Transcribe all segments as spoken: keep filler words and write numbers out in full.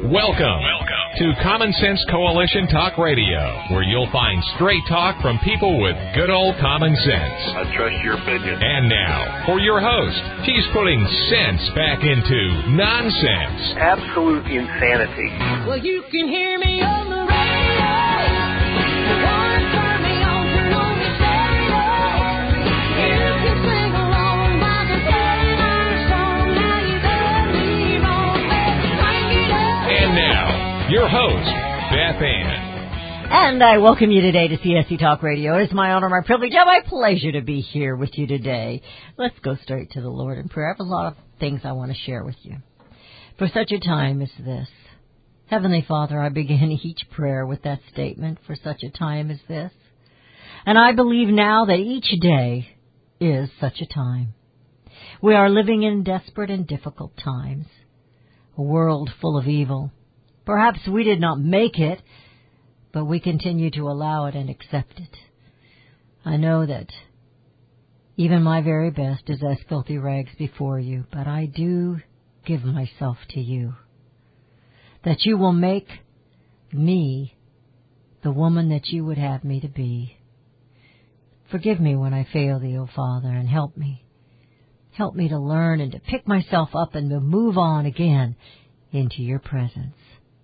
Welcome, Welcome to Common Sense Coalition Talk Radio, where you'll find straight talk from people with good old common sense. I trust your opinion. And now, for your host, he's putting sense back into nonsense. Absolute insanity. Well, you can hear me on the radio. You want to turn me on, turn on the stereo. You can sing along by the telling our song. Now you better leave on, baby, crank it up. And now, your host, Beth Ann. And I welcome you today to C S C Talk Radio. It is my honor, my privilege, and my pleasure to be here with you today. Let's go straight to the Lord in prayer. I have a lot of things I want to share with you. For such a time as this, Heavenly Father, I begin each prayer with that statement, for such a time as this. And I believe now that each day is such a time. We are living in desperate and difficult times, a world full of evil. Perhaps we did not make it, but we continue to allow it and accept it. I know that even my very best is as filthy rags before you, but I do give myself to you, that you will make me the woman that you would have me to be. Forgive me when I fail thee, O Father, and help me. Help me to learn and to pick myself up and to move on again into your presence.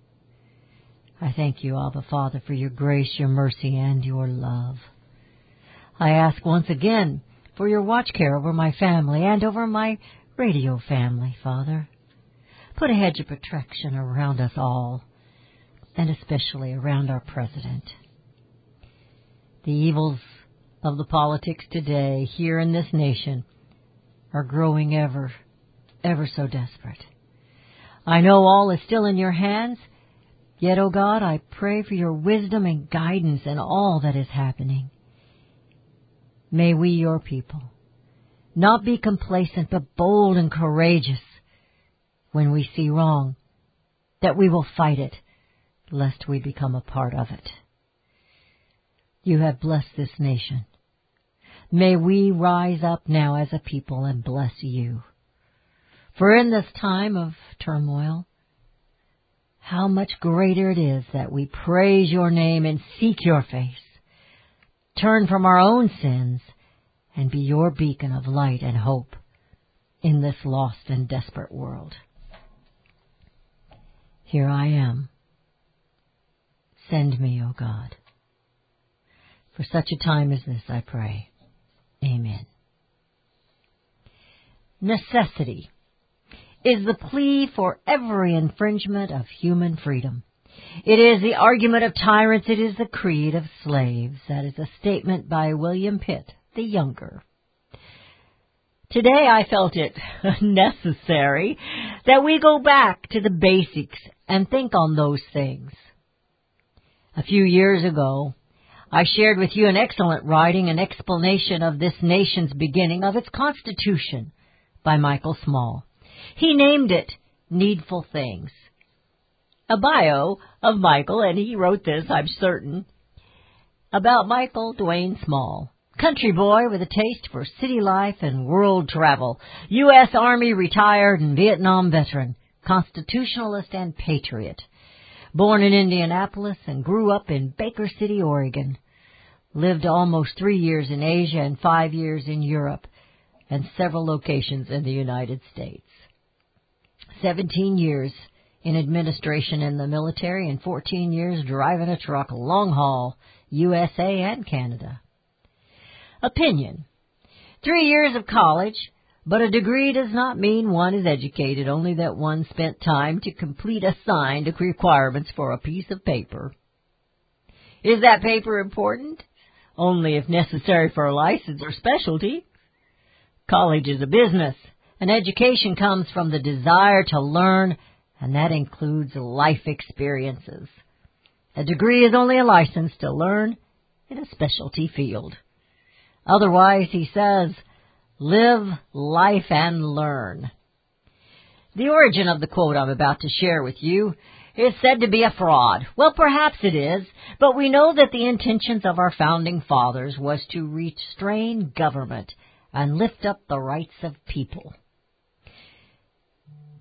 I thank you, Abba Father, for your grace, your mercy, and your love. I ask once again for your watch care over my family and over my radio family, Father. Put a hedge of protection around us all, and especially around our president. The evils of the politics today here in this nation are growing ever, ever so desperate. I know all is still in your hands, yet, O God, I pray for your wisdom and guidance in all that is happening. May we, your people, not be complacent, but bold and courageous when we see wrong, that we will fight it, lest we become a part of it. You have blessed this nation. May we rise up now as a people and bless you. For in this time of turmoil, how much greater it is that we praise your name and seek your face, turn from our own sins, and be your beacon of light and hope in this lost and desperate world. Here I am. Send me, O God. For such a time as this, I pray. Amen. Necessity is the plea for every infringement of human freedom. It is the argument of tyrants. It is the creed of slaves. That is a statement by William Pitt, the Younger. Today I felt it necessary that we go back to the basics and think on those things. A few years ago, I shared with you an excellent writing, an explanation of this nation's beginning, of its Constitution, by Michael Small. He named it Needful Things. A bio of Michael, and he wrote this, I'm certain, about Michael Dwayne Small. Country boy with a taste for city life and world travel. U S Army retired and Vietnam veteran. Constitutionalist and patriot. Born in Indianapolis and grew up in Baker City, Oregon. Lived almost three years in Asia and five years in Europe and several locations in the United States. Seventeen years in administration in the military and fourteen years driving a truck long haul, U S A and Canada. Opinion. Three years of college, but a degree does not mean one is educated, only that one spent time to complete assigned requirements for a piece of paper. Is that paper important? Only if necessary for a license or specialty. College is a business, and education comes from the desire to learn, and that includes life experiences. A degree is only a license to learn in a specialty field. Otherwise, he says, live life and learn. The origin of the quote I'm about to share with you is said to be a fraud. Well, perhaps it is, but we know that the intentions of our founding fathers was to restrain government and lift up the rights of people.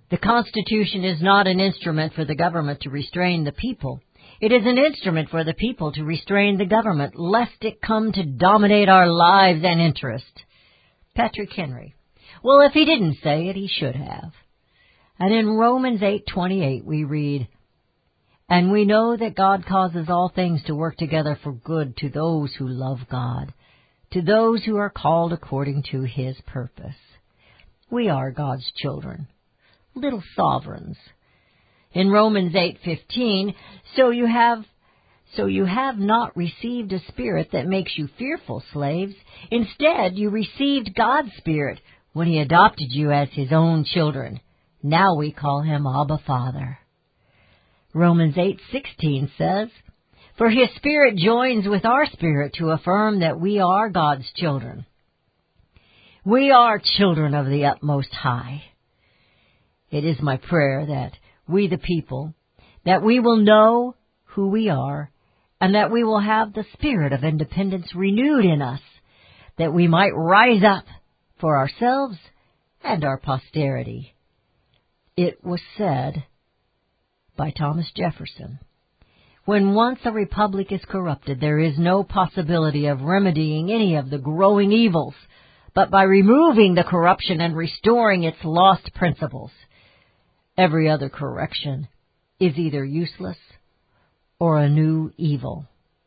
The Constitution is not an instrument for the government to restrain the people. It is an instrument for the people to restrain the government, lest it come to dominate our lives and interests. Patrick Henry. Well, if he didn't say it, he should have. And in Romans eight twenty-eight we read, "And we know that God causes all things to work together for good to those who love God, to those who are called according to His purpose." We are God's children, little sovereigns. In Romans eight fifteen, so you have so you have not received a spirit that makes you fearful slaves. Instead, you received God's Spirit when He adopted you as His own children. Now we call Him Abba, Father. Romans eight sixteen says, "For His Spirit joins with our spirit to affirm that we are God's children." We are children of the utmost high. It is my prayer that we the people, that we will know who we are, and that we will have the spirit of independence renewed in us, that we might rise up for ourselves and our posterity. It was said by Thomas Jefferson, "When once a republic is corrupted, there is no possibility of remedying any of the growing evils, but by removing the corruption and restoring its lost principles. Every other correction is either useless or a new evil."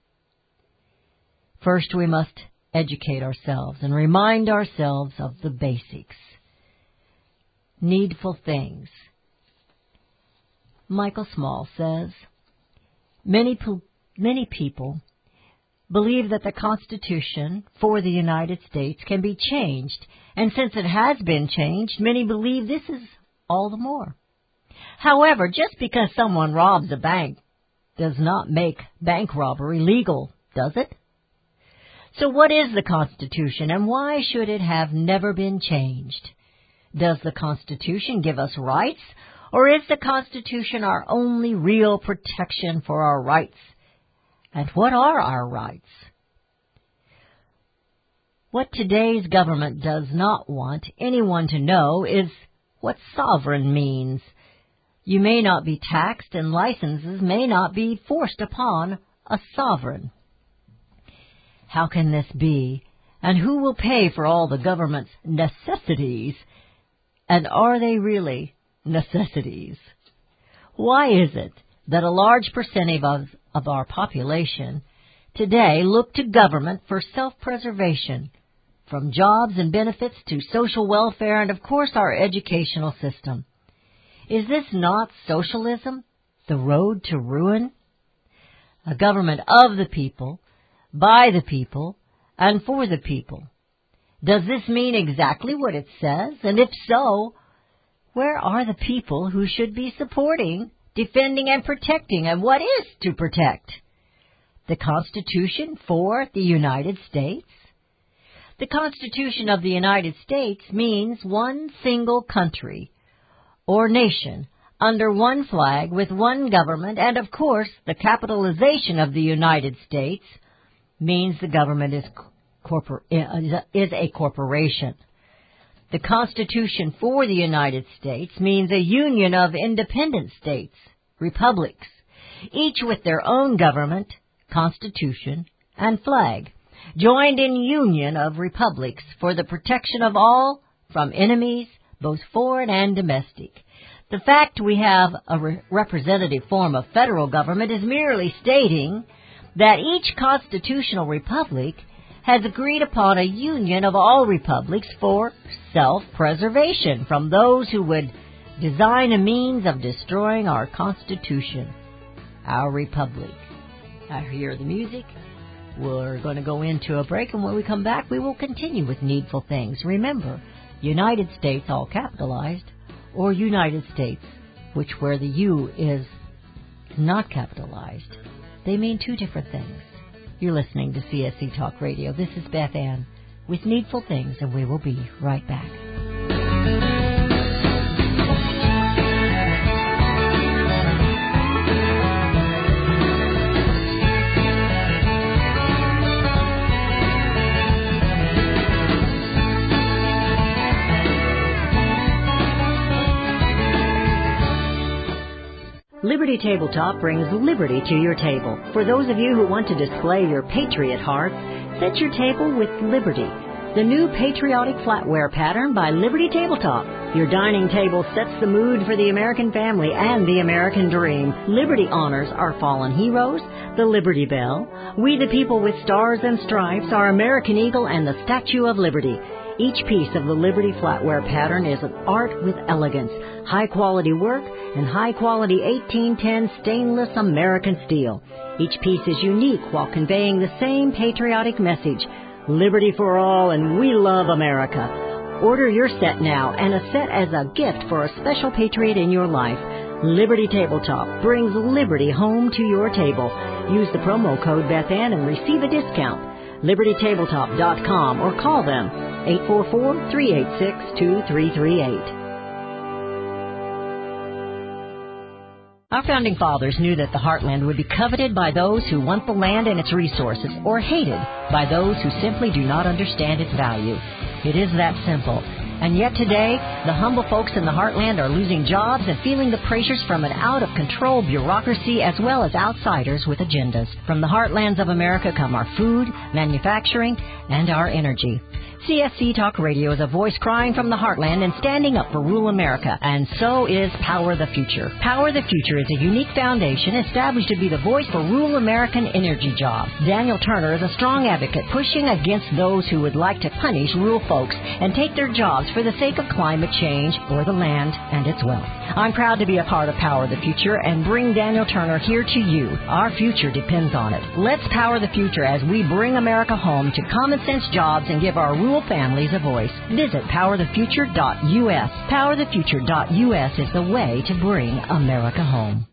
First, we must educate ourselves and remind ourselves of the basics. Needful things. Michael Small says, Many, many people believe that the Constitution for the United States can be changed, and since it has been changed, many believe this is all the more. However, just because someone robs a bank does not make bank robbery legal, does it? So what is the Constitution, and why should it have never been changed? Does the Constitution give us rights, or is the Constitution our only real protection for our rights? And what are our rights? What today's government does not want anyone to know is what sovereign means. You may not be taxed, and licenses may not be forced upon a sovereign. How can this be? And who will pay for all the government's necessities? And are they really necessities? Why is it that a large percentage of, of our population today look to government for self-preservation, from jobs and benefits to social welfare and, of course, our educational system? Is this not socialism, the road to ruin? A government of the people, by the people, and for the people. Does this mean exactly what it says? And if so, where are the people who should be supporting, defending, and protecting? And what is to protect? The Constitution for the United States? The Constitution of the United States means one single country or nation under one flag with one government, and of course the capitalization of the United States means the government is corpor- is a corporation. The Constitution for the United States means a union of independent states, republics, each with their own government, constitution, and flag, joined in union of republics for the protection of all from enemies, both foreign and domestic. The fact we have a re- representative form of federal government is merely stating that each constitutional republic has agreed upon a union of all republics for self-preservation from those who would design a means of destroying our Constitution, our republic. I hear the music. We're going to go into a break, and when we come back, we will continue with Needful Things. Remember, United States, all capitalized, or United States, which where the U is not capitalized. They mean two different things. You're listening to C S C Talk Radio. This is Beth Ann with Needful Things, and we will be right back. Liberty Tabletop brings liberty to your table. For those of you who want to display your patriot heart, set your table with Liberty, the new patriotic flatware pattern by Liberty Tabletop. Your dining table sets the mood for the American family and the American dream. Liberty honors our fallen heroes, the Liberty Bell, We the People with Stars and Stripes, our American Eagle, and the Statue of Liberty. Each piece of the Liberty flatware pattern is an art with elegance, high-quality work, and high-quality eighteen ten stainless American steel. Each piece is unique while conveying the same patriotic message, liberty for all and we love America. Order your set now and a set as a gift for a special patriot in your life. Liberty Tabletop brings liberty home to your table. Use the promo code Beth Ann and receive a discount. liberty tabletop dot com or call them eight four four, three eight six, two three three eight. Our founding fathers knew that the heartland would be coveted by those who want the land and its resources, or hated by those who simply do not understand its value. It is that simple. And yet today, the humble folks in the heartland are losing jobs and feeling the pressures from an out-of-control bureaucracy as well as outsiders with agendas. From the heartlands of America come our food, manufacturing, and our energy. C S C Talk Radio is a voice crying from the heartland and standing up for rural America, and so is Power the Future. Power the Future is a unique foundation established to be the voice for rural American energy jobs. Daniel Turner is a strong advocate pushing against those who would like to punish rural folks and take their jobs for the sake of climate change or the land and its wealth. I'm proud to be a part of Power the Future and bring Daniel Turner here to you. Our future depends on it. Let's power the future as we bring America home to common sense jobs and give our rural families a voice. Visit power the future dot U S. power the future dot U S is the way to bring America home.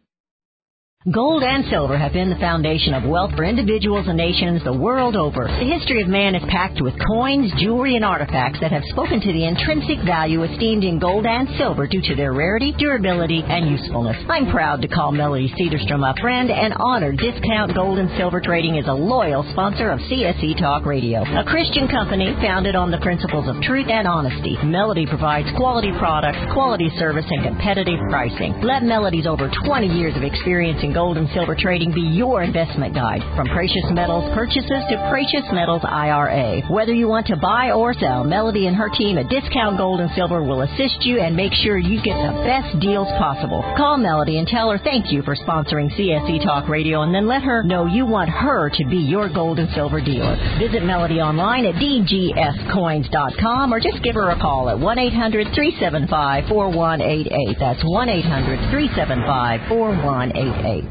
Gold and silver have been the foundation of wealth for individuals and nations the world over. The history of man is packed with coins, jewelry, and artifacts that have spoken to the intrinsic value esteemed in gold and silver due to their rarity, durability, and usefulness. I'm proud to call Melody Cedarstrom a friend and honored Discount Gold and Silver Trading is a loyal sponsor of C S C Talk Radio, a Christian company founded on the principles of truth and honesty. Melody provides quality products, quality service, and competitive pricing. Let Melody's over twenty years of experience in gold and silver trading be your investment guide. From precious metals purchases to precious metals I R A. Whether you want to buy or sell, Melody and her team at Discount Gold and Silver will assist you and make sure you get the best deals possible. Call Melody and tell her thank you for sponsoring C S C Talk Radio, and then let her know you want her to be your gold and silver dealer. Visit Melody online at d g s coins dot com or just give her a call at one eight hundred, three seven five, four one eight eight. That's one eight hundred, three seven five, four one eight eight.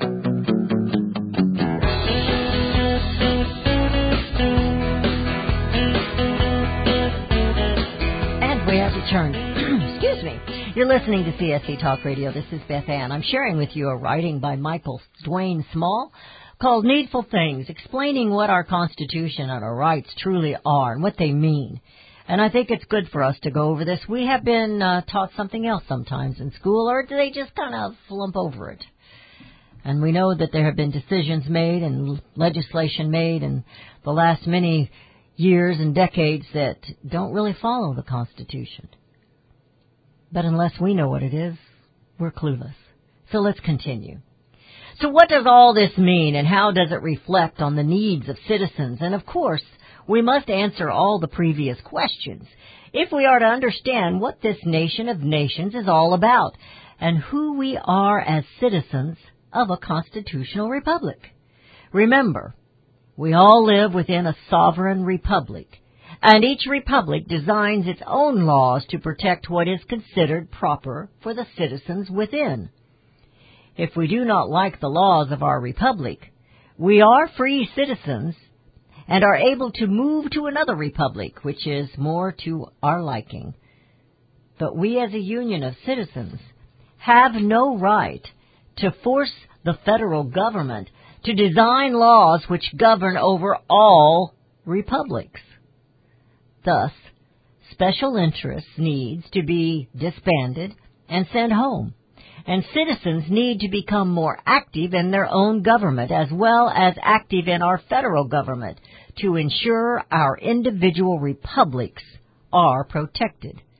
And we have returned. Excuse me. You're listening to C S C Talk Radio. This is Beth Ann. I'm sharing with you a writing by Michael Dwayne Small called Needful Things, explaining what our Constitution and our rights truly are and what they mean. And I think it's good for us to go over this. We have been uh, taught something else sometimes in school, or do they just kind of flump over it? And we know that there have been decisions made and legislation made in the last many years and decades that don't really follow the Constitution. But unless we know what it is, we're clueless. So let's continue. So what does all this mean, and how does it reflect on the needs of citizens? And of course, we must answer all the previous questions if we are to understand what this nation of nations is all about and who we are as citizens of a constitutional republic. Remember, we all live within a sovereign republic, and each republic designs its own laws to protect what is considered proper for the citizens within. If we do not like the laws of our republic, we are free citizens and are able to move to another republic, which is more to our liking. But we as a union of citizens have no right to force the federal government to design laws which govern over all republics. Thus, special interests needs to be disbanded and sent home, and citizens need to become more active in their own government as well as active in our federal government to ensure our individual republics are protected.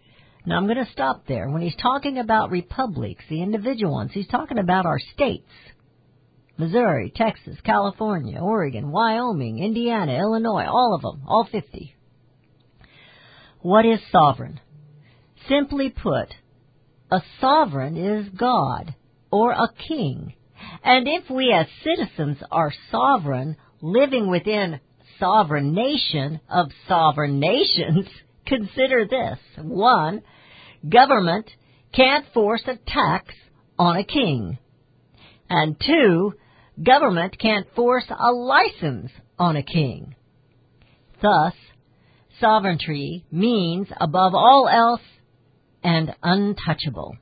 Now, I'm going to stop there. When he's talking about republics, the individual ones, he's talking about our states. Missouri, Texas, California, Oregon, Wyoming, Indiana, Illinois, all of them, all fifty. What is sovereign? Simply put, a sovereign is God or a king. And if we as citizens are sovereign, living within sovereign nation of sovereign nations, consider this. One, government can't force a tax on a king. And two, government can't force a license on a king. Thus, sovereignty means above all else and untouchable.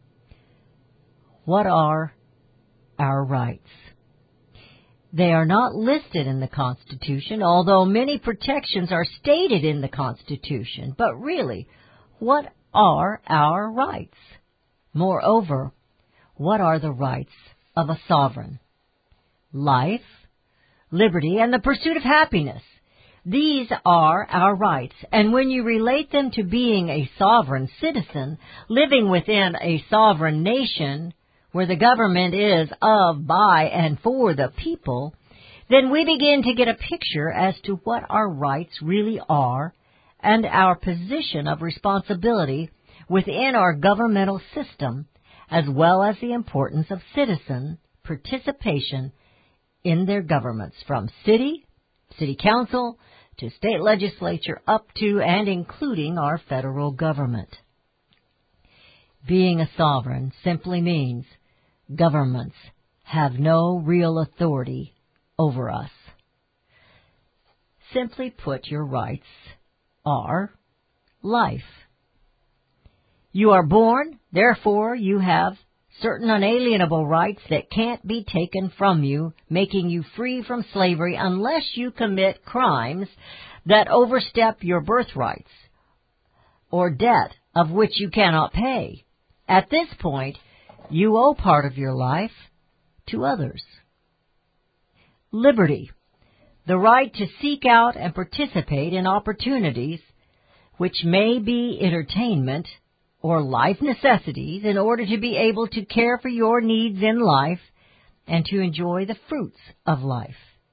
What are our rights? They are not listed in the Constitution, although many protections are stated in the Constitution. But really, what are our rights? Moreover, what are the rights of a sovereign? Life, liberty, and the pursuit of happiness. These are our rights, and when you relate them to being a sovereign citizen, living within a sovereign nation, where the government is of, by, and for the people, then we begin to get a picture as to what our rights really are and our position of responsibility within our governmental system, as well as the importance of citizen participation in their governments, from city, city council, to state legislature, up to and including our federal government. Being a sovereign simply means governments have no real authority over us. Simply put, your rights are life. You are born, therefore you have certain unalienable rights that can't be taken from you, making you free from slavery unless you commit crimes that overstep your birthrights or debt of which you cannot pay. At this point, you owe part of your life to others. Liberty, the right to seek out and participate in opportunities which may be entertainment or life necessities in order to be able to care for your needs in life and to enjoy the fruits of life.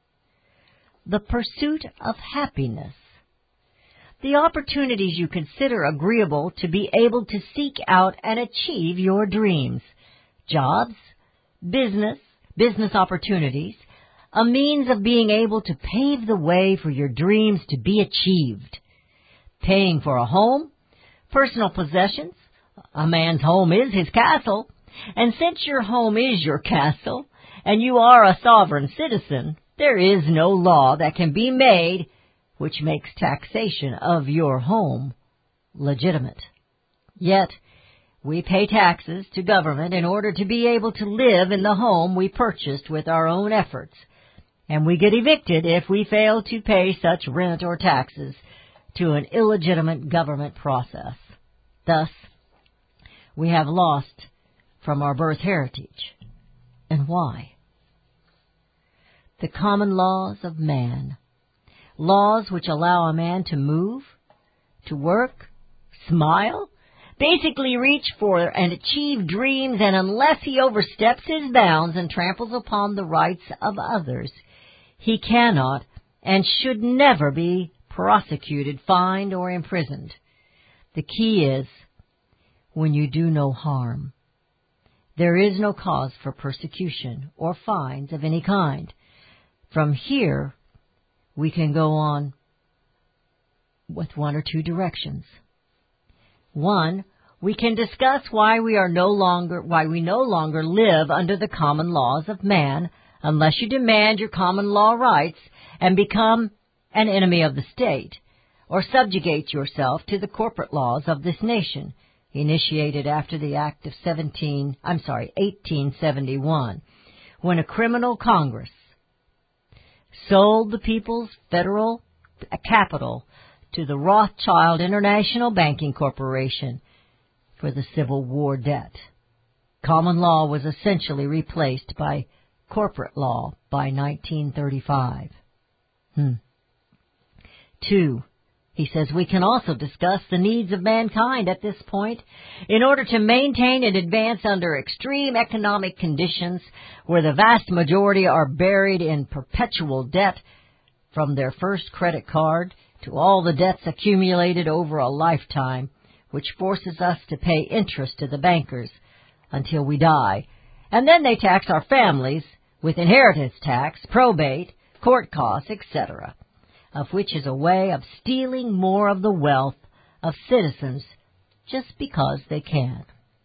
The pursuit of happiness, the opportunities you consider agreeable to be able to seek out and achieve your dreams, jobs, business, business opportunities, a means of being able to pave the way for your dreams to be achieved. Paying for a home, personal possessions. A man's home is his castle, and since your home is your castle, and you are a sovereign citizen, there is no law that can be made which makes taxation of your home legitimate. Yet, we pay taxes to government in order to be able to live in the home we purchased with our own efforts, and we get evicted if we fail to pay such rent or taxes to an illegitimate government process. Thus, we have lost from our birth heritage. And why? The common laws of man. Laws which allow a man to move, to work, smile, basically reach for and achieve dreams, and unless he oversteps his bounds and tramples upon the rights of others, he cannot and should never be prosecuted, fined, or imprisoned. The key is, when you do no harm, there is no cause for persecution or fines of any kind. From here, we can go on with one or two directions. One, we can discuss why we are no longer, why we no longer live under the common laws of man, unless you demand your common law rights and become an enemy of the state, or subjugate yourself to the corporate laws of this nation, initiated after the Act of seventeen, I'm sorry, eighteen seventy-one, when a criminal Congress sold the people's federal capital to the Rothschild International Banking Corporation for the Civil War debt. Common law was essentially replaced by corporate law by nineteen thirty-five. Hmm. Two, He says we can also discuss the needs of mankind at this point in order to maintain and advance under extreme economic conditions where the vast majority are buried in perpetual debt from their first credit card to all the debts accumulated over a lifetime, which forces us to pay interest to the bankers until we die. And then they tax our families with inheritance tax, probate, court costs, et cetera, of which is a way of stealing more of the wealth of citizens just because they can.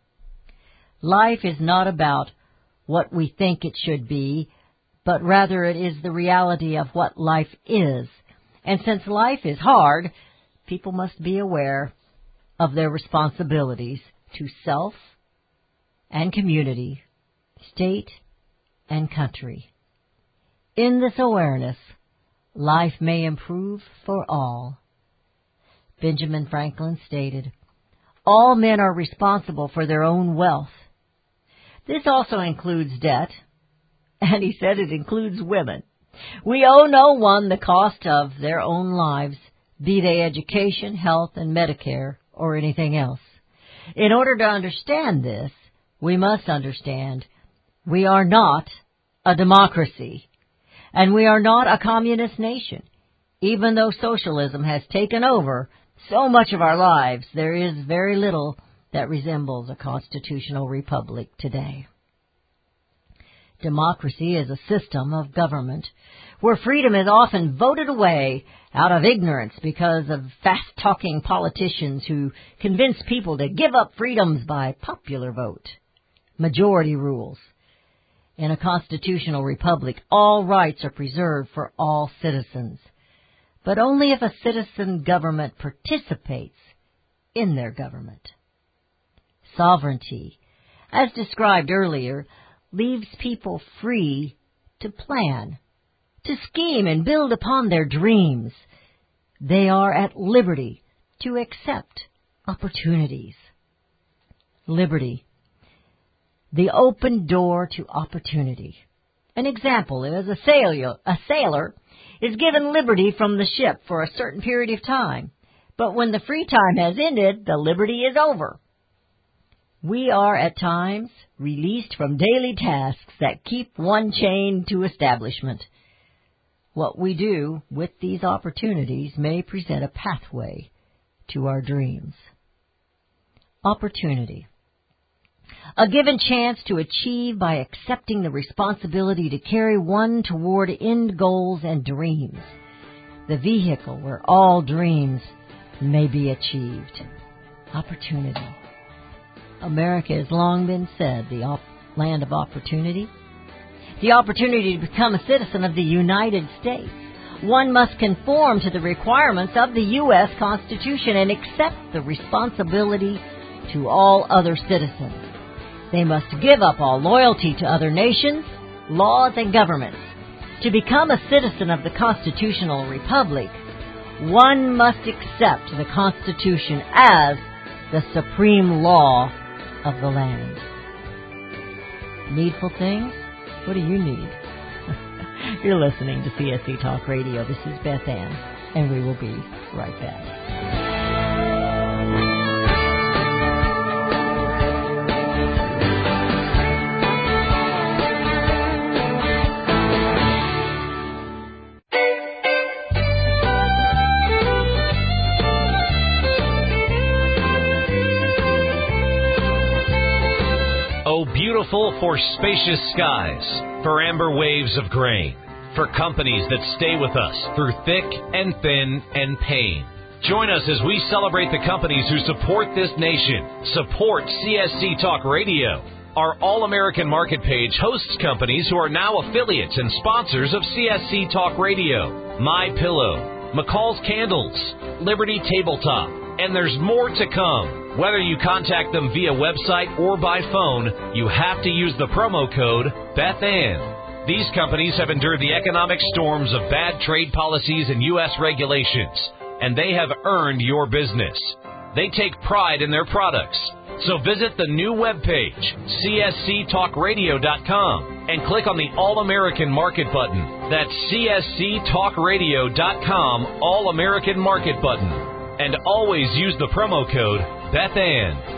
Life is not about what we think it should be, but rather it is the reality of what life is. And since life is hard, people must be aware of their responsibilities to self and community, state and country. In this awareness, life may improve for all. Benjamin Franklin stated, all men are responsible for their own wealth. This also includes debt, and he said it includes women. We owe no one the cost of their own lives, be they education, health, and Medicare, or anything else. In order to understand this, we must understand we are not a democracy, and we are not a communist nation. Even though socialism has taken over so much of our lives, there is very little that resembles a constitutional republic today. Democracy is a system of government where freedom is often voted away out of ignorance because of fast-talking politicians who convince people to give up freedoms by popular vote. Majority rules. In a constitutional republic, all rights are preserved for all citizens, but only if a citizen government participates in their government. Sovereignty, as described earlier, leaves people free to plan, to scheme and build upon their dreams. They are at liberty to accept opportunities. Liberty, the open door to opportunity. An example is a sailor, a sailor is given liberty from the ship for a certain period of time, but when the free time has ended, the liberty is over. We are at times released from daily tasks that keep one chained to establishment. What we do with these opportunities may present a pathway to our dreams. Opportunity. A given chance to achieve by accepting the responsibility to carry one toward end goals and dreams. The vehicle where all dreams may be achieved. Opportunity. America has long been said the op- land of opportunity. The opportunity to become a citizen of the United States. One must conform to the requirements of the U S Constitution and accept the responsibility to all other citizens. They must give up all loyalty to other nations, laws, and governments. To become a citizen of the constitutional republic, one must accept the Constitution as the supreme law of the land. Needful things? What do you need? You're listening to C S C Talk Radio. This is Beth Ann, and we will be right back. Oh, beautiful for spacious skies, for amber waves of grain, for companies that stay with us through thick and thin and pain. Join us as we celebrate the companies who support this nation. Support C S C Talk Radio. Our All-American Market page hosts companies who are now affiliates and sponsors of C S C Talk Radio. My Pillow, McCall's Candles, Liberty Tabletop, and there's more to come. Whether you contact them via website or by phone, you have to use the promo code BethAnn. These companies have endured the economic storms of bad trade policies and U S regulations, and they have earned your business. They take pride in their products. So visit the new webpage, C S C talk radio dot com, and click on the All-American Market button. That's C S C talk radio dot com, All-American Market button. And always use the promo code BethAnn.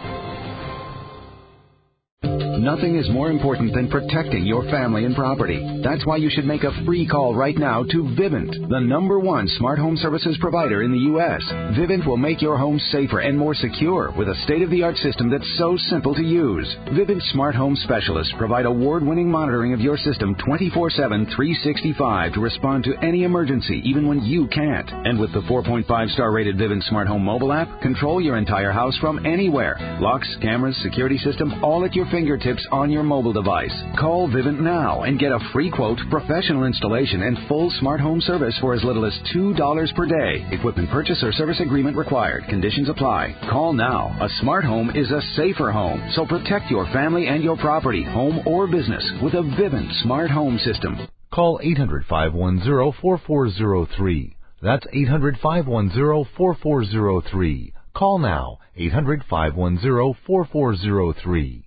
Nothing is more important than protecting your family and property. That's why you should make a free call right now to Vivint, the number one smart home services provider in the U S Vivint will make your home safer and more secure with a state-of-the-art system that's so simple to use. Vivint smart home specialists provide award-winning monitoring of your system twenty-four seven, three sixty-five to respond to any emergency, even when you can't. And with the four point five star rated Vivint smart home mobile app, control your entire house from anywhere. Locks, cameras, security system, all at your fingertips on your mobile device. Call Vivint now and get a free quote, professional installation, and full smart home service for as little as two dollars per day. Equipment purchase or service agreement required. Conditions apply. Call now. A smart home is a safer home, so protect your family and your property, home or business, with a Vivint smart home system. Call eight hundred, five one zero, four four zero three. That's eight hundred, five one zero, four four zero three. Call now. eight hundred, five one zero, four four zero three.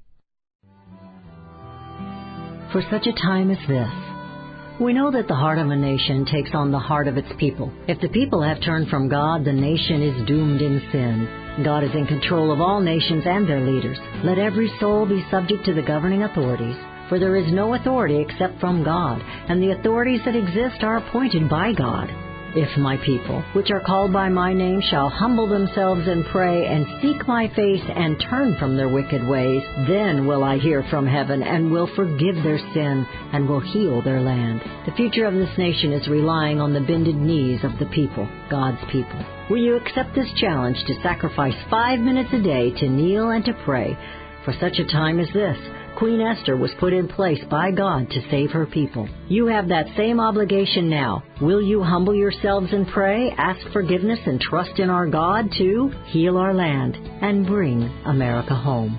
For such a time as this, we know that the heart of a nation takes on the heart of its people. If the people have turned from God, the nation is doomed in sin. God is in control of all nations and their leaders. Let every soul be subject to the governing authorities, for there is no authority except from God, and the authorities that exist are appointed by God. If my people, which are called by my name, shall humble themselves and pray and seek my face and turn from their wicked ways, then will I hear from heaven and will forgive their sin and will heal their land. The future of this nation is relying on the bended knees of the people, God's people. Will you accept this challenge to sacrifice five minutes a day to kneel and to pray? For such a time as this, Queen Esther was put in place by God to save her people. You have that same obligation now. Will you humble yourselves and pray, ask forgiveness, and trust in our God to heal our land and bring America home?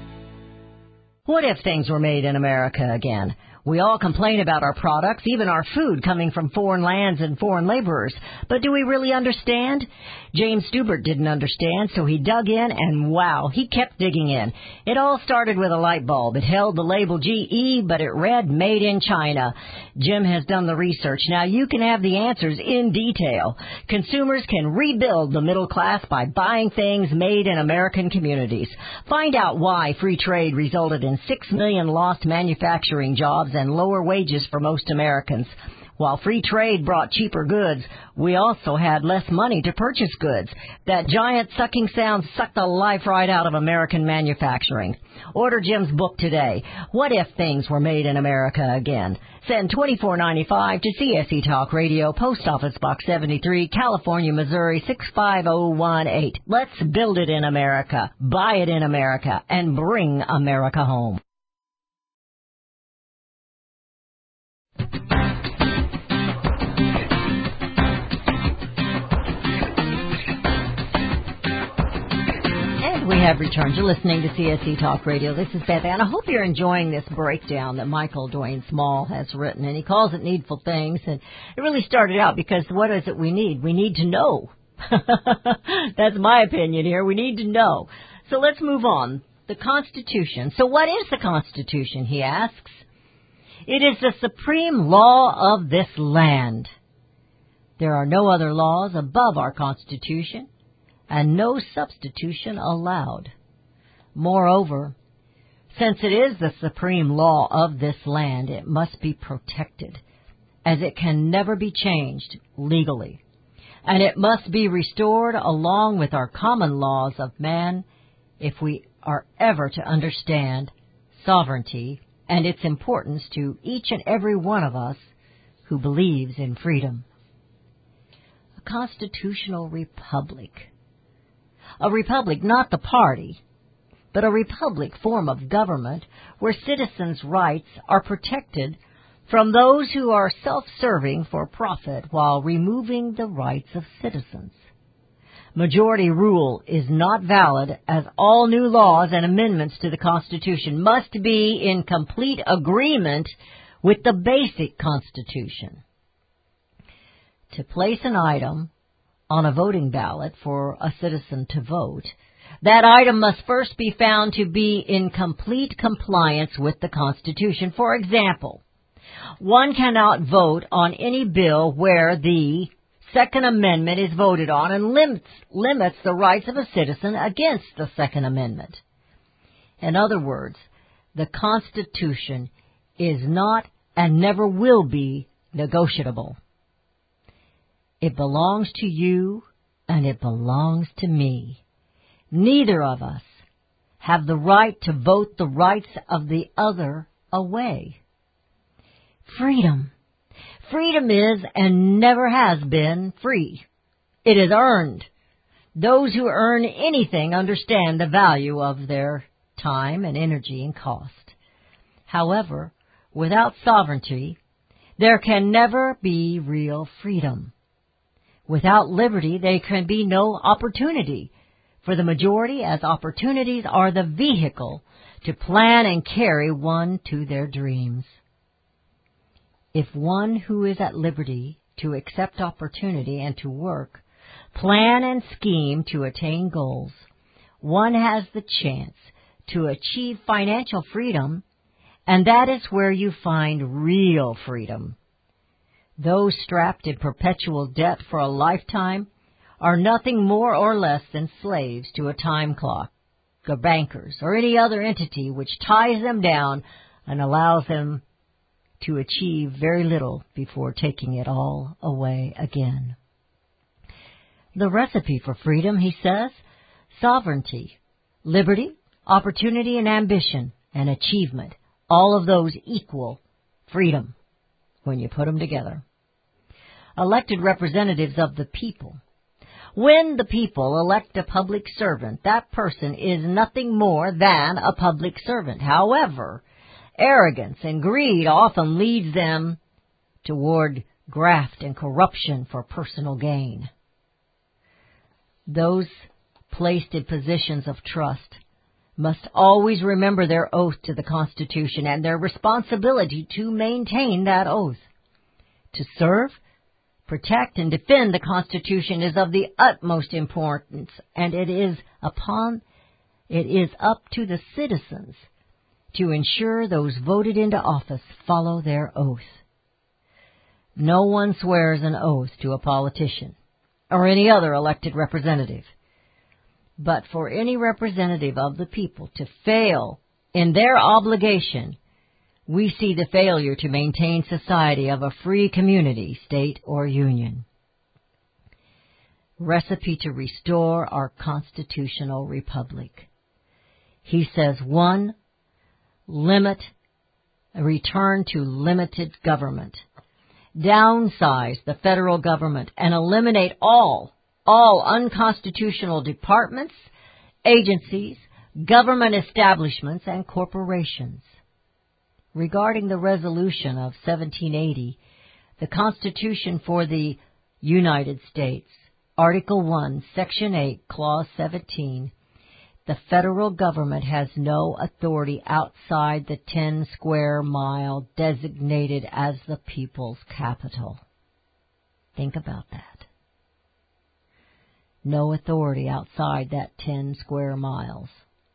What if things were made in America again? We all complain about our products, even our food, coming from foreign lands and foreign laborers. But do we really understand? James Stubert didn't understand, so he dug in, and wow, he kept digging in. It all started with a light bulb. It held the label G E, but it read Made in China. Jim has done the research. Now you can have the answers in detail. Consumers can rebuild the middle class by buying things made in American communities. Find out why free trade resulted in six million lost manufacturing jobs and lower wages for most Americans. While free trade brought cheaper goods, we also had less money to purchase goods. That giant sucking sound sucked the life right out of American manufacturing. Order Jim's book today, What If Things Were Made in America Again? Send twenty-four ninety-five to C S E Talk Radio, Post Office Box seventy-three, California, Missouri, six five zero one eight. Let's build it in America, buy it in America, and bring America home. We have returned. You're listening to C S E Talk Radio. This is Beth Ann. I hope you're enjoying this breakdown that Michael Dwayne Small has written, and he calls it Needful Things. And it really started out because what is it we need? We need to know. That's my opinion here. We need to know. So let's move on. The Constitution. So what is the Constitution, he asks? It is the supreme law of this land. There are no other laws above our Constitution, and no substitution allowed. Moreover, since it is the supreme law of this land, it must be protected, as it can never be changed legally, and it must be restored along with our common laws of man if we are ever to understand sovereignty and its importance to each and every one of us who believes in freedom. A constitutional republic. A republic, not the party, but a republic form of government where citizens' rights are protected from those who are self-serving for profit while removing the rights of citizens. Majority rule is not valid, as all new laws and amendments to the Constitution must be in complete agreement with the basic Constitution. To place an item on a voting ballot for a citizen to vote, that item must first be found to be in complete compliance with the Constitution. For example, one cannot vote on any bill where the Second Amendment is voted on and limits, limits the rights of a citizen against the Second Amendment. In other words, the Constitution is not and never will be negotiable. It belongs to you and it belongs to me. Neither of us have the right to vote the rights of the other away. Freedom. Freedom is and never has been free. It is earned. Those who earn anything understand the value of their time and energy and cost. However, without sovereignty, there can never be real freedom. Without liberty, there can be no opportunity. For the majority, as opportunities are the vehicle to plan and carry one to their dreams. If one who is at liberty to accept opportunity and to work, plan and scheme to attain goals, one has the chance to achieve financial freedom, and that is where you find real freedom. Those strapped in perpetual debt for a lifetime are nothing more or less than slaves to a time clock, or bankers, or any other entity which ties them down and allows them to achieve very little before taking it all away again. The recipe for freedom, he says, sovereignty, liberty, opportunity and ambition and achievement, all of those equal freedom when you put them together. Elected representatives of the people. When the people elect a public servant, that person is nothing more than a public servant. However, arrogance and greed often leads them toward graft and corruption for personal gain. Those placed in positions of trust must always remember their oath to the Constitution and their responsibility to maintain that oath. To serve, protect, and defend the Constitution is of the utmost importance, and it is upon it is up to the citizens to ensure those voted into office follow their oath. No one swears an oath to a politician or any other elected representative. But for any representative of the people to fail in their obligation, we see the failure to maintain society of a free community, state, or union. Recipe to restore our constitutional republic. He says, one, limit, return to limited government. Downsize the federal government and eliminate all, all unconstitutional departments, agencies, government establishments, and corporations. Regarding the resolution of seventeen eighty, the Constitution for the United States, Article one, Section eight, Clause seventeen, the federal government has no authority outside the ten square mile designated as the people's capital. Think about that. No authority outside that ten square miles.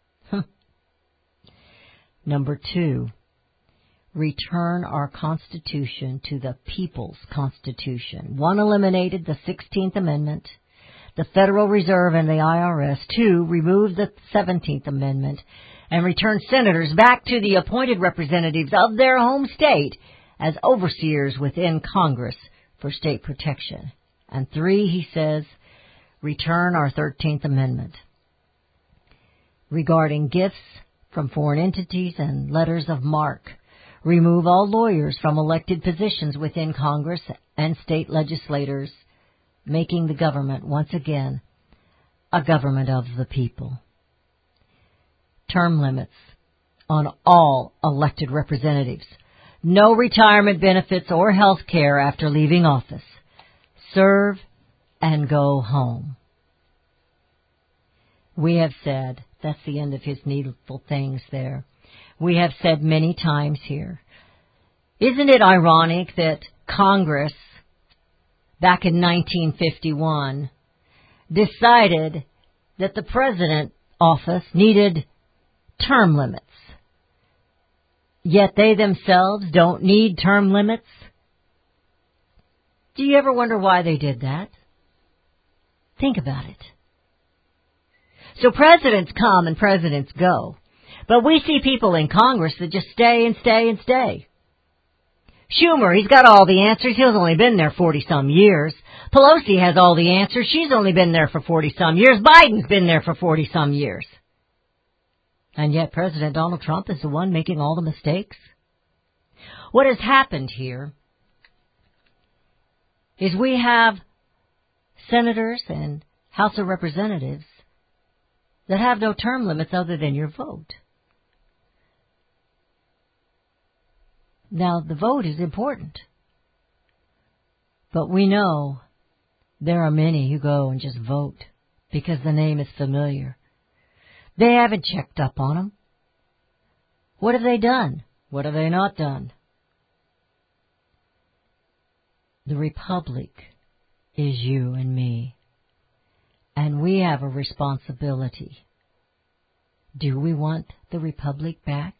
Number two, return our Constitution to the people's Constitution. One, eliminated the sixteenth Amendment, the Federal Reserve and the I R S. Two, removed the seventeenth Amendment and returned senators back to the appointed representatives of their home state as overseers within Congress for state protection. And three, he says, return our thirteenth Amendment. Regarding gifts from foreign entities and letters of marque, remove all lawyers from elected positions within Congress and state legislators, making the government once again a government of the people. Term limits on all elected representatives. No retirement benefits or health care after leaving office. Serve and go home. We have said, that's the end of his needful things there. We have said many times here, isn't it ironic that Congress, back in nineteen fifty-one, decided that the president's office needed term limits, yet they themselves don't need term limits? Do you ever wonder why they did that? Think about it. So presidents come and presidents go. But we see people in Congress that just stay and stay and stay. Schumer, he's got all the answers. He's only been there forty-some years. Pelosi has all the answers. She's only been there for forty-some years. Biden's been there for forty-some years. And yet President Donald Trump is the one making all the mistakes. What has happened here is we have senators and House of Representatives that have no term limits other than your vote. Now, the vote is important. But we know there are many who go and just vote because the name is familiar. They haven't checked up on them. What have they done? What have they not done? The Republic is you and me. And we have a responsibility. Do we want the Republic back?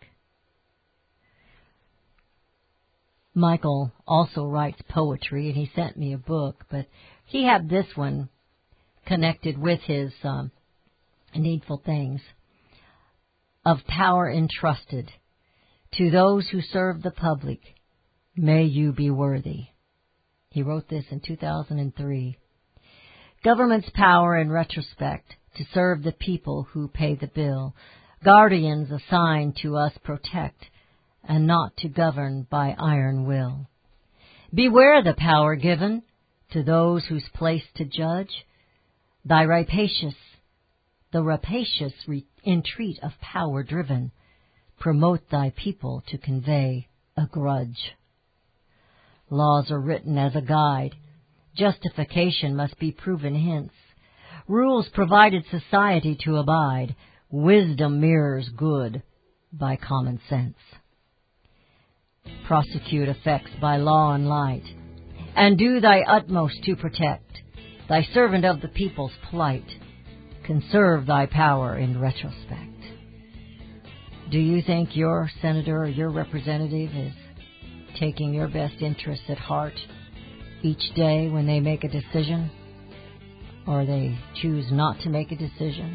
Michael also writes poetry, and he sent me a book, but he had this one connected with his um, needful things. Of power entrusted to those who serve the public, may you be worthy. He wrote this in two thousand three. Government's power in retrospect to serve the people who pay the bill, guardians assigned to us protect, and not to govern by iron will. Beware the power given to those whose place to judge, thy rapacious, the rapacious re- entreat of power driven, promote thy people to convey a grudge. Laws are written as a guide, justification must be proven hence, rules provided society to abide, wisdom mirrors good by common sense. Prosecute effects by law and light, and do thy utmost to protect thy servant of the people's plight. Conserve thy power in retrospect. Do you think your senator or your representative is taking your best interests at heart each day when they make a decision, or they choose not to make a decision?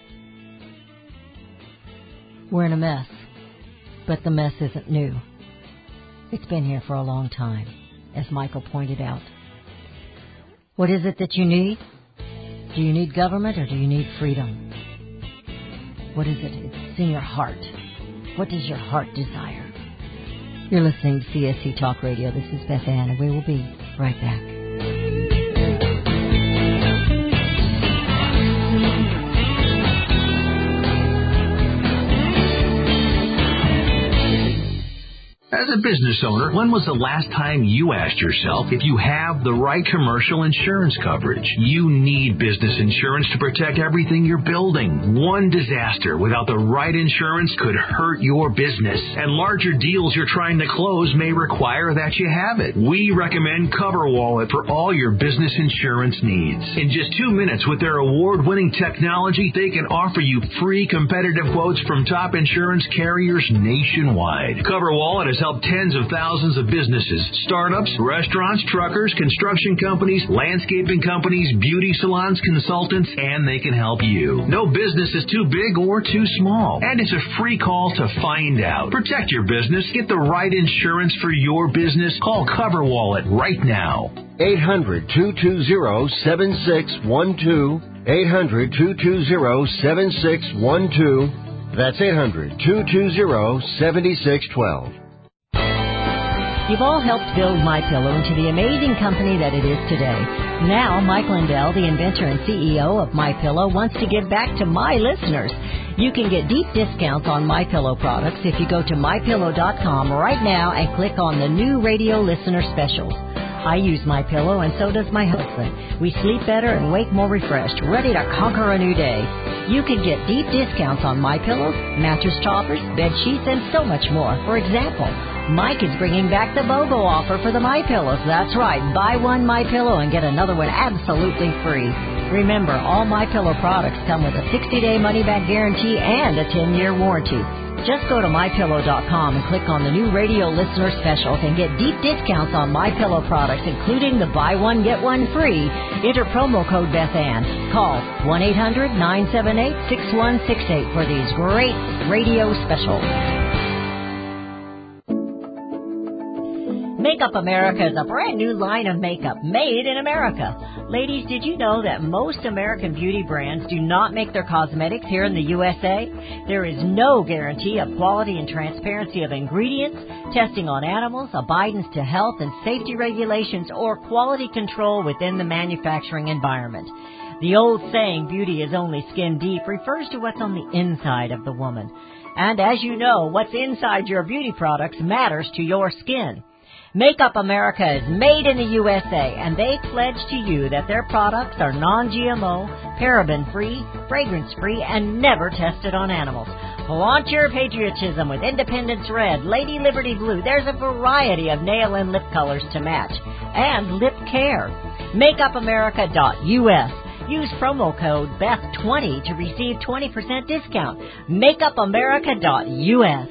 We're in a mess, but the mess isn't new. It's been here for a long time, as Michael pointed out. What is it that you need? Do you need government or do you need freedom? What is it? It's in your heart. What does your heart desire? You're listening to C S C Talk Radio. This is Beth Ann, and we will be right back. As a business owner, when was the last time you asked yourself if you have the right commercial insurance coverage? You need business insurance to protect everything you're building. One disaster without the right insurance could hurt your business, and larger deals you're trying to close may require that you have it. We recommend CoverWallet for all your business insurance needs. In just two minutes with their award-winning technology, they can offer you free competitive quotes from top insurance carriers nationwide. CoverWallet has helped tens of thousands of businesses, startups, restaurants, truckers, construction companies, landscaping companies, beauty salons, consultants, and they can help you. No business is too big or too small, and it's a free call to find out. Protect your business. Get the right insurance for your business. Call CoverWallet right now. eight hundred, two two zero, seven six one two. eight hundred, two two zero, seven six one two. That's eight hundred, two two zero, seven six one two. You've all helped build MyPillow into the amazing company that it is today. Now, Mike Lindell, the inventor and C E O of MyPillow, wants to give back to my listeners. You can get deep discounts on MyPillow products if you go to my pillow dot com right now and click on the new radio listener specials. I use MyPillow, and so does my husband. We sleep better and wake more refreshed, ready to conquer a new day. You can get deep discounts on MyPillows, mattress toppers, bed sheets, and so much more. For example, Mike is bringing back the BOGO offer for the MyPillows. That's right. Buy one MyPillow and get another one absolutely free. Remember, all MyPillow products come with a sixty-day money-back guarantee and a ten-year warranty. Just go to my pillow dot com and click on the new radio listener specials and get deep discounts on MyPillow products, including the buy one, get one free. Enter promo code Beth Ann. Call one eight hundred nine seven eight six one six eight for these great radio specials. Makeup America is a brand new line of makeup made in America. Ladies, did you know that most American beauty brands do not make their cosmetics here in the U S A? There is no guarantee of quality and transparency of ingredients, testing on animals, abidance to health and safety regulations, or quality control within the manufacturing environment. The old saying, beauty is only skin deep, refers to what's on the inside of the woman. And as you know, what's inside your beauty products matters to your skin. Makeup America is made in the U S A, and they pledge to you that their products are non-G M O, paraben-free, fragrance-free, and never tested on animals. Flaunt your patriotism with Independence Red, Lady Liberty Blue. There's a variety of nail and lip colors to match. And lip care. makeup america dot U S. Use promo code Beth twenty to receive twenty percent discount. makeup america dot U S.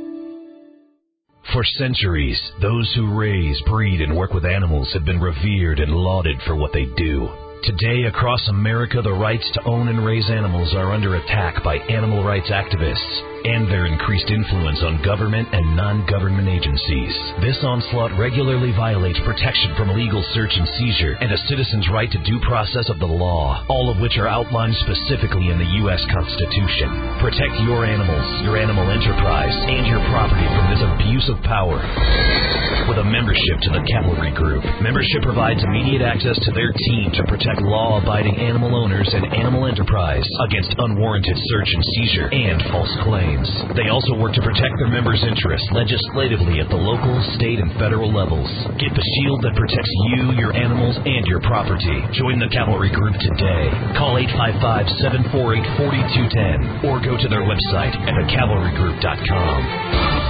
For centuries, those who raise, breed, and work with animals have been revered and lauded for what they do. Today, across America, the rights to own and raise animals are under attack by animal rights activists and their increased influence on government and non-government agencies. This onslaught regularly violates protection from illegal search and seizure and a citizen's right to due process of the law, all of which are outlined specifically in the U S Constitution. Protect your animals, your animal enterprise, and your property from this abuse of power. With a membership to the Cavalry Group, membership provides immediate access to their team to protect law-abiding animal owners and animal enterprise against unwarranted search and seizure and false claims. They also work to protect their members' interests legislatively at the local, state, and federal levels. Get the shield that protects you, your animals, and your property. Join the Cavalry Group today. Call eight five five, seven four eight, four two one zero or go to their website at the cavalry group dot com.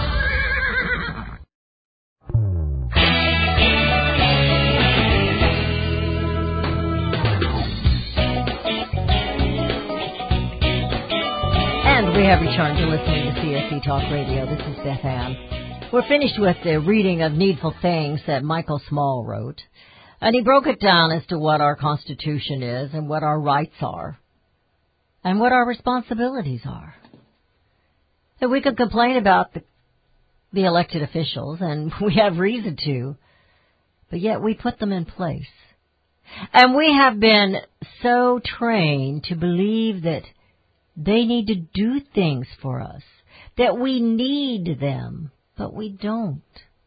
We have returned to listening to C S C Talk Radio. This is Beth Ann. We're finished with the reading of Needful Things that Michael Small wrote. And he broke it down as to what our Constitution is and what our rights are and what our responsibilities are. And we could complain about the, the elected officials, and we have reason to, but yet we put them in place. And we have been so trained to believe that they need to do things for us, that we need them, but we don't.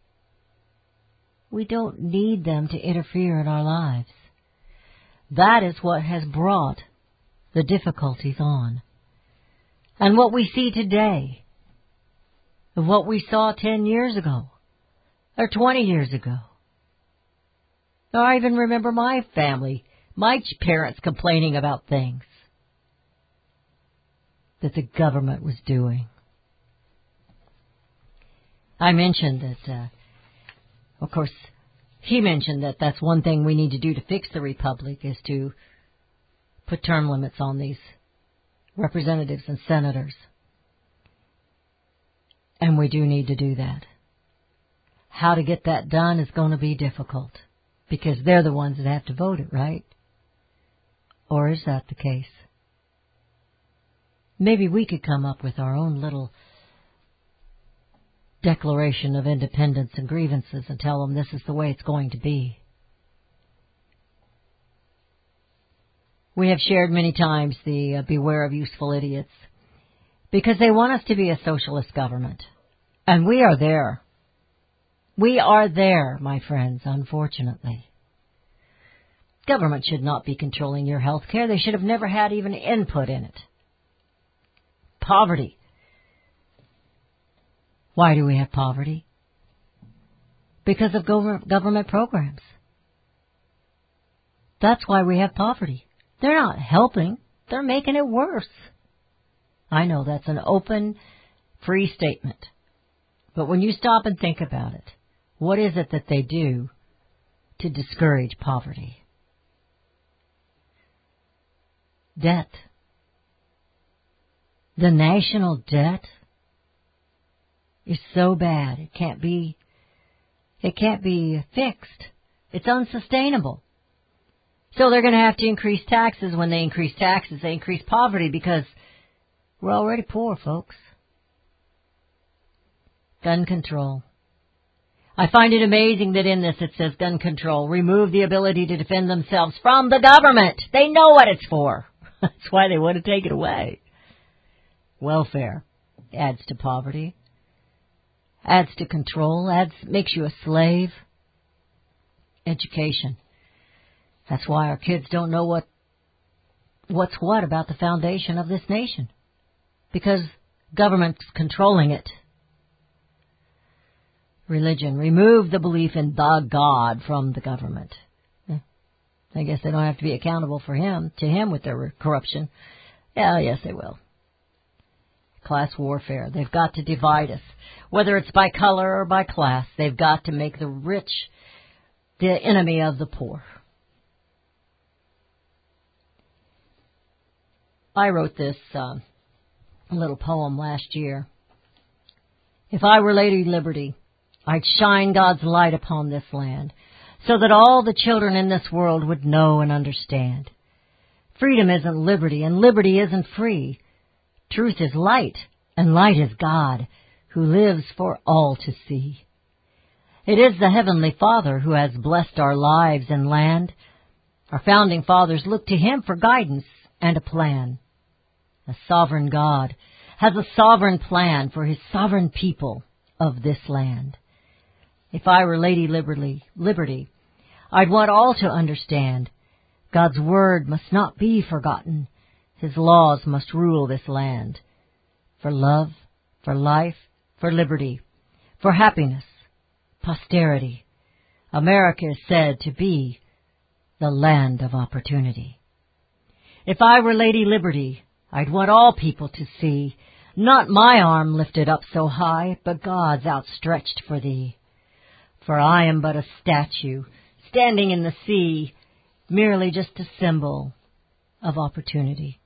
We don't need them to interfere in our lives. That is what has brought the difficulties on. And what we see today, and what we saw ten years ago, or twenty years ago. Or I even remember my family, my parents complaining about things that the government was doing. I mentioned that, uh, of course, he mentioned that that's one thing we need to do to fix the republic is to put term limits on these representatives and senators. And we do need to do that. How to get that done is going to be difficult because they're the ones that have to vote it, right? Or is that the case? Maybe we could come up with our own little declaration of independence and grievances and tell them this is the way it's going to be. We have shared many times the uh, beware of useful idiots because they want us to be a socialist government. And we are there. We are there, my friends, unfortunately. Government should not be controlling your health care. They should have never had even input in it. Poverty. Why do we have poverty? Because of government programs. That's why we have poverty. They're not helping. They're making it worse. I know that's an open, free statement. But when you stop and think about it, what is it that they do to discourage poverty? Debt. The national debt is so bad. It can't be, it can't be fixed. It's unsustainable. So they're going to have to increase taxes. When they increase taxes, they increase poverty because we're already poor, folks. Gun control. I find it amazing that in this it says gun control. Remove the ability to defend themselves from the government. They know what it's for. That's why they want to take it away. Welfare adds to poverty. Adds to control. Adds, makes you a slave. Education. That's why our kids don't know what what's what about the foundation of this nation. Because government's controlling it. Religion. Remove the belief in the God from the government. I guess they don't have to be accountable for him, to him with their corruption. Yeah, yes, they will. Class warfare. They've got to divide us. Whether it's by color or by class, they've got to make the rich the enemy of the poor. I wrote this uh, little poem last year. If I were Lady Liberty, I'd shine God's light upon this land, so that all the children in this world would know and understand. Freedom isn't liberty, and liberty isn't free. Truth is light, and light is God, who lives for all to see. It is the Heavenly Father who has blessed our lives and land. Our founding fathers looked to Him for guidance and a plan. A sovereign God has a sovereign plan for His sovereign people of this land. If I were Lady Liberty, Liberty, I'd want all to understand God's word must not be forgotten. His laws must rule this land. For love, for life, for liberty, for happiness, posterity, America is said to be the land of opportunity. If I were Lady Liberty, I'd want all people to see, not my arm lifted up so high, but God's outstretched for thee. For I am but a statue, standing in the sea, merely just a symbol of opportunity.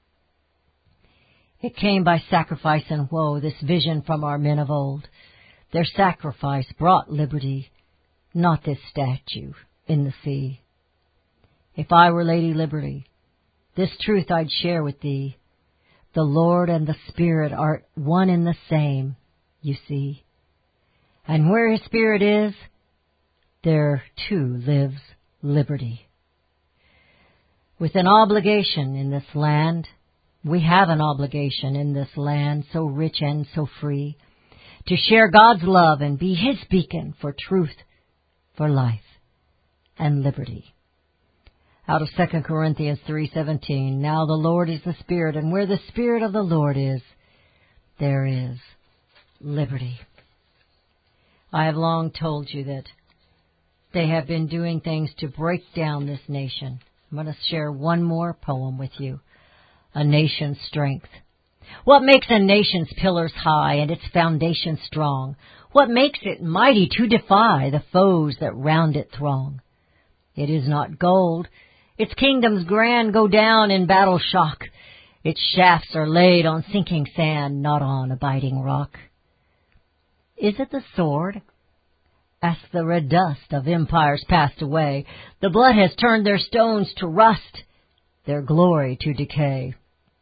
It came by sacrifice and woe, this vision from our men of old. Their sacrifice brought liberty, not this statue in the sea. If I were Lady Liberty, this truth I'd share with thee. The Lord and the Spirit are one in the same, you see. And where His Spirit is, there too lives liberty. With an obligation in this land, we have an obligation in this land so rich and so free, to share God's love and be His beacon for truth, for life, and liberty. Out of Second Corinthians three seventeen, now the Lord is the Spirit, and where the Spirit of the Lord is, there is liberty. I have long told you that they have been doing things to break down this nation. I'm going to share one more poem with you. A nation's strength. What makes a nation's pillars high and its foundation strong? What makes it mighty to defy the foes that round it throng? It is not gold. Its kingdoms grand go down in battle shock. Its shafts are laid on sinking sand, not on abiding rock. Is it the sword? As the red dust of empires passed away, the blood has turned their stones to rust, their glory to decay.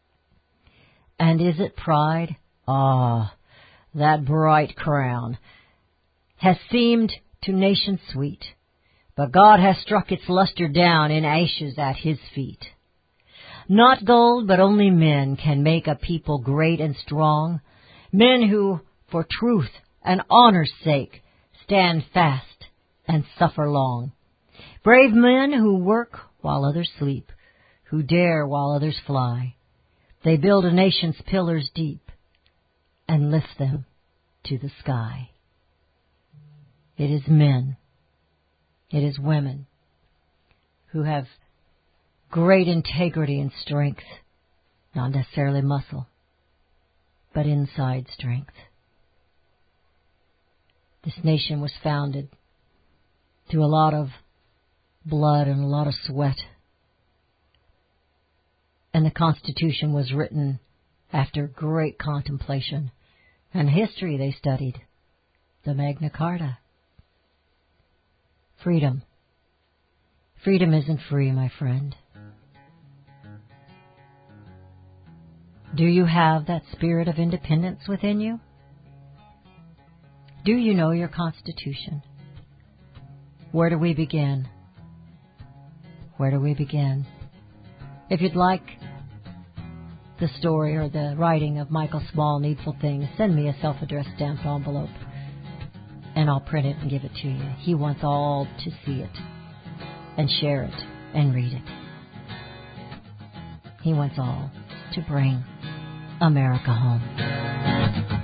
And is it pride? Ah, that bright crown has seemed to nations sweet, but God has struck its luster down in ashes at His feet. Not gold, but only men can make a people great and strong, men who, for truth and honor's sake, stand fast and suffer long. Brave men who work while others sleep, who dare while others fly. They build a nation's pillars deep and lift them to the sky. It is men, it is women who have great integrity and strength, not necessarily muscle, but inside strength. This nation was founded through a lot of blood and a lot of sweat. And the Constitution was written after great contemplation and history they studied. the Magna Carta. Freedom. Freedom isn't free, my friend. Do you have that spirit of independence within you? Do you know your Constitution? Where do we begin? Where do we begin? If you'd like the story or the writing of Michael Small, Needful Things, send me a self-addressed stamped envelope, and I'll print it and give it to you. He wants all to see it and share it and read it. He wants all to bring America home.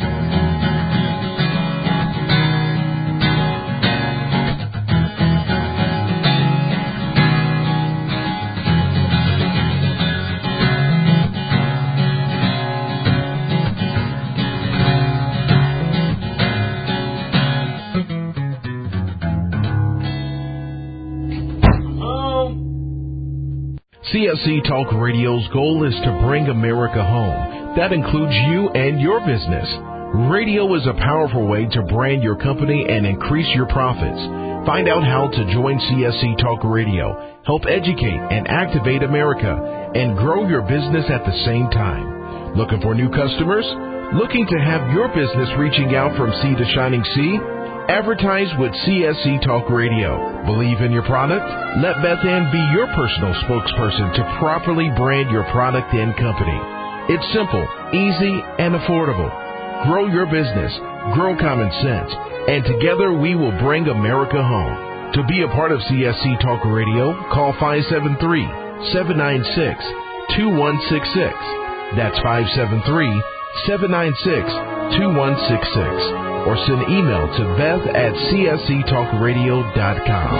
C S C Talk Radio's goal is to bring America home. That includes you and your business. Radio is a powerful way to brand your company and increase your profits. Find out how to join C S C Talk Radio, help educate and activate America, and grow your business at the same time. Looking for new customers? Looking to have your business reaching out from sea to shining sea? Advertise with C S C Talk Radio. Believe in your product? Let Beth Ann be your personal spokesperson to properly brand your product and company. It's simple, easy, and affordable. Grow your business, grow common sense, and together we will bring America home. To be a part of C S C Talk Radio, call five seven three, seven nine six, two one six six. That's five seven three, seven nine six, two one six six. Or send email to Beth at C S C talk radio dot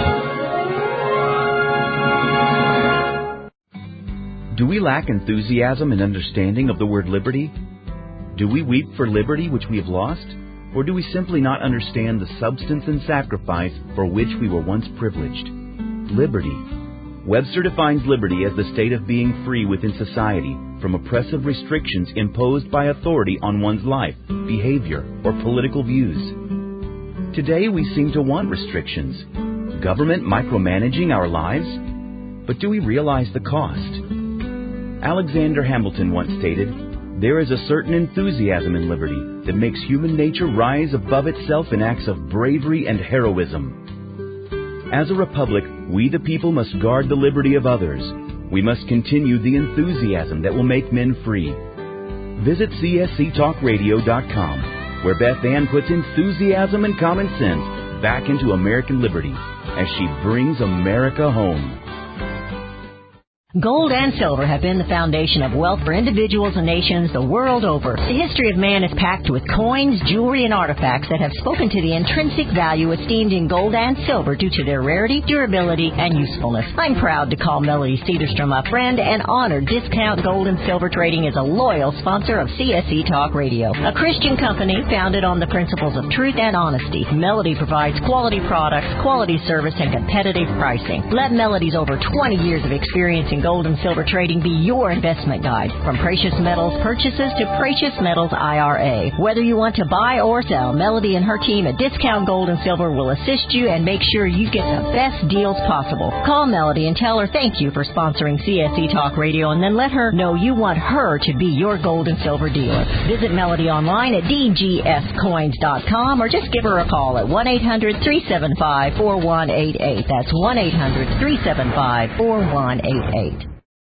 com. Do we lack enthusiasm and understanding of the word liberty? Do we weep for liberty which we have lost? Or do we simply not understand the substance and sacrifice for which we were once privileged? Liberty. Webster defines liberty as the state of being free within society from oppressive restrictions imposed by authority on one's life, behavior, or political views. Today we seem to want restrictions, government micromanaging our lives, but do we realize the cost? Alexander Hamilton once stated, "There is a certain enthusiasm in liberty that makes human nature rise above itself in acts of bravery and heroism." As a republic, we the people must guard the liberty of others. We must continue the enthusiasm that will make men free. Visit C S C talk radio dot com, where Beth Ann puts enthusiasm and common sense back into American liberty as she brings America home. Gold and silver have been the foundation of wealth for individuals and nations the world over. The history of man is packed with coins, jewelry, and artifacts that have spoken to the intrinsic value esteemed in gold and silver due to their rarity, durability, and usefulness. I'm proud to call Melody Cedarstrom a friend and honor Discount Gold and Silver Trading as a loyal sponsor of C S C Talk Radio, a Christian company founded on the principles of truth and honesty. Melody provides quality products, quality service, and competitive pricing. Let Melody's over twenty years of experience in gold and silver trading be your investment guide. From precious metals purchases to precious metals I R A. Whether you want to buy or sell, Melody and her team at Discount Gold and Silver will assist you and make sure you get the best deals possible. Call Melody and tell her thank you for sponsoring C S C Talk Radio, and then let her know you want her to be your gold and silver dealer. Visit Melody online at d g s coins dot com or just give her a call at one eight hundred, three seven five, four one eight eight. That's one eight hundred, three seven five, four one eight eight.